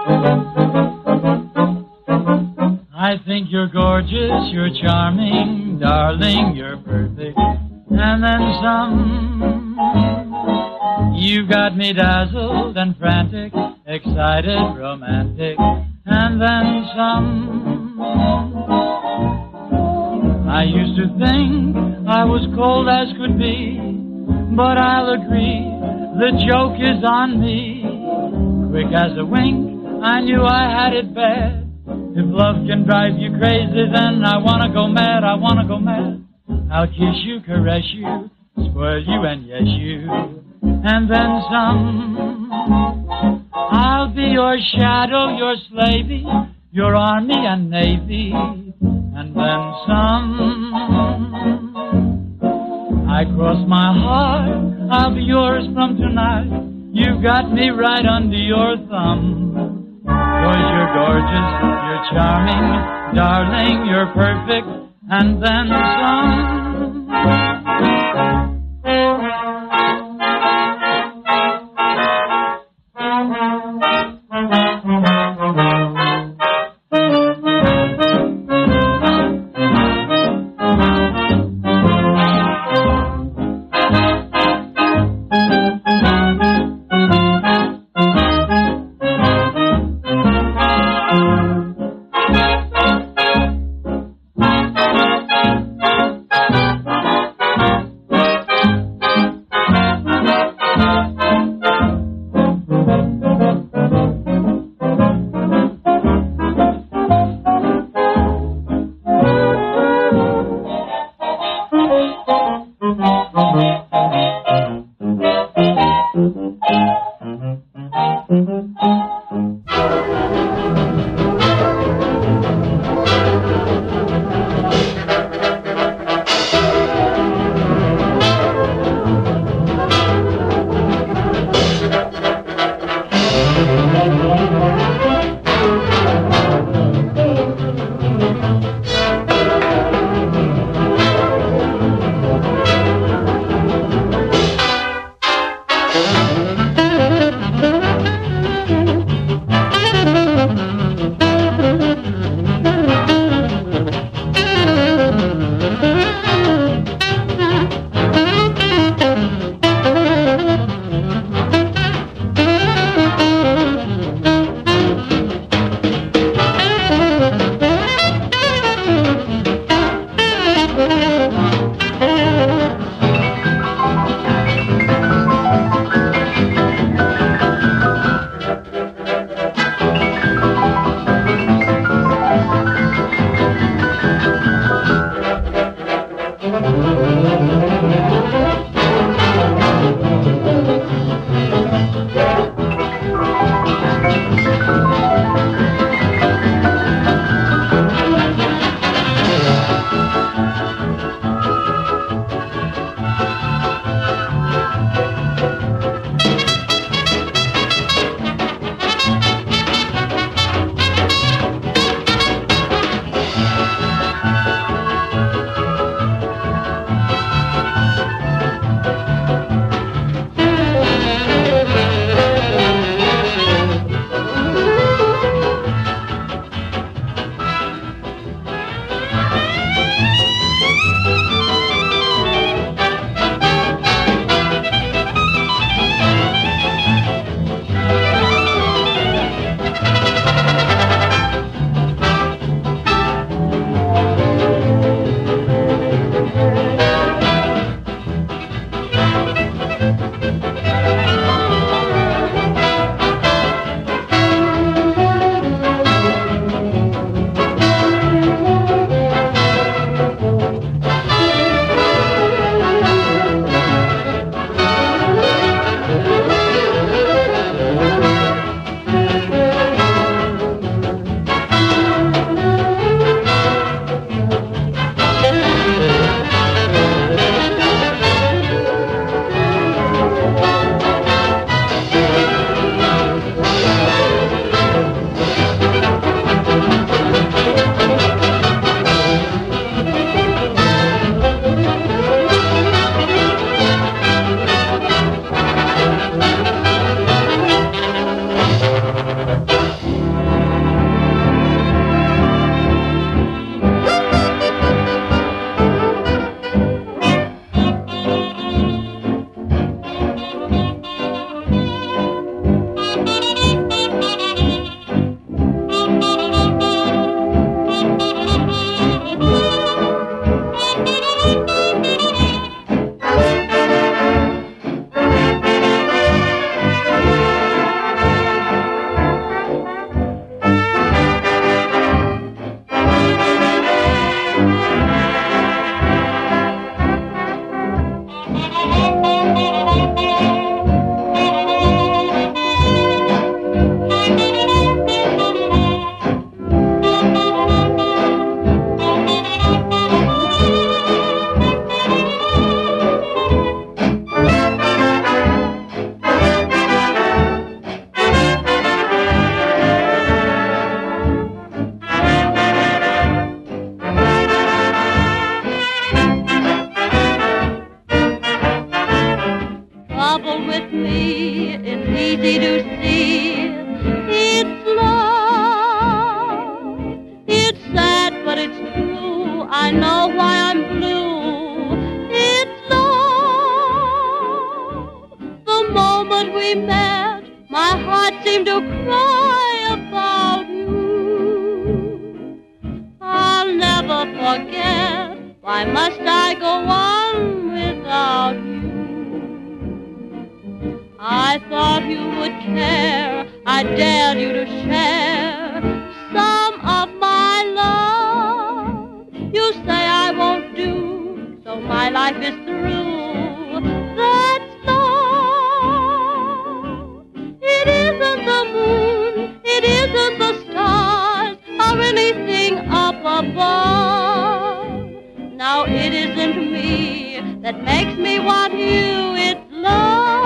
I think you're gorgeous, you're charming, darling, you're perfect, and then some. You got me dazzled and frantic, excited, romantic, and then some. I used to think I was cold as could be, but I'll agree, the joke is on me. Quick as a wink, I knew I had it bad. If love can drive you crazy, then I wanna go mad, I wanna go mad. I'll kiss you, caress you, spoil you, and yes you, and then some. I'll be your shadow, your slavey, your army and navy, and then some. I cross my heart, I'll be yours from tonight. You've got me right under your thumb. 'Cause you're gorgeous, you're charming, darling, you're perfect, and then some. forget? Why must I go on without you? I thought you would care. I dared you to share some of my love. You say I won't do, so my life is through. That's love. It isn't the moon, it isn't the stars, or anything up above. Now it isn't me that makes me want you, it's love.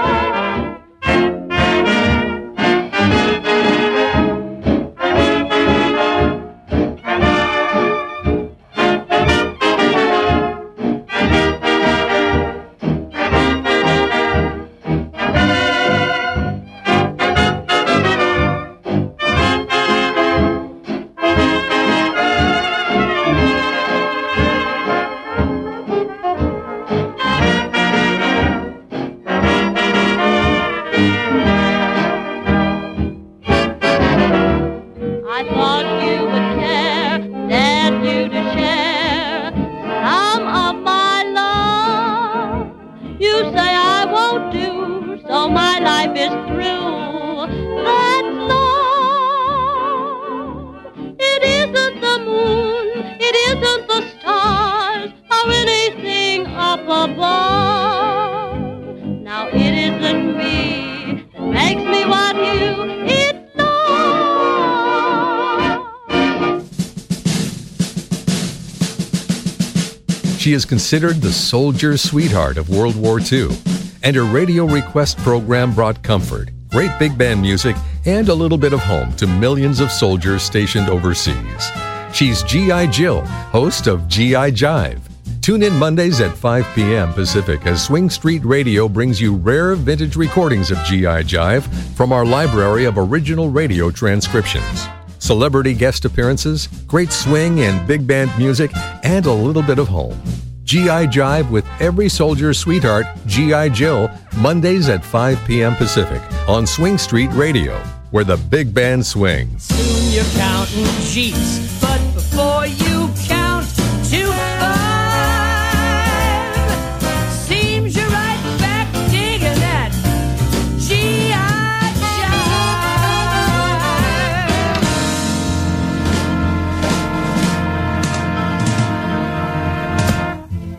She is considered the soldier sweetheart of World War II, and her radio request program brought comfort, great big band music, and a little bit of home to millions of soldiers stationed overseas. She's G.I. Jill, host of G.I. Jive. Tune in Mondays at 5 p.m. Pacific as Swing Street Radio brings you rare vintage recordings of G.I. Jive from our library of original radio transcriptions. Celebrity guest appearances, great swing and big band music, and a little bit of home. G.I. Jive with every soldier's sweetheart, G.I. Jill, Mondays at 5 p.m. Pacific on Swing Street Radio, where the big band swings. Soon you're counting sheets, but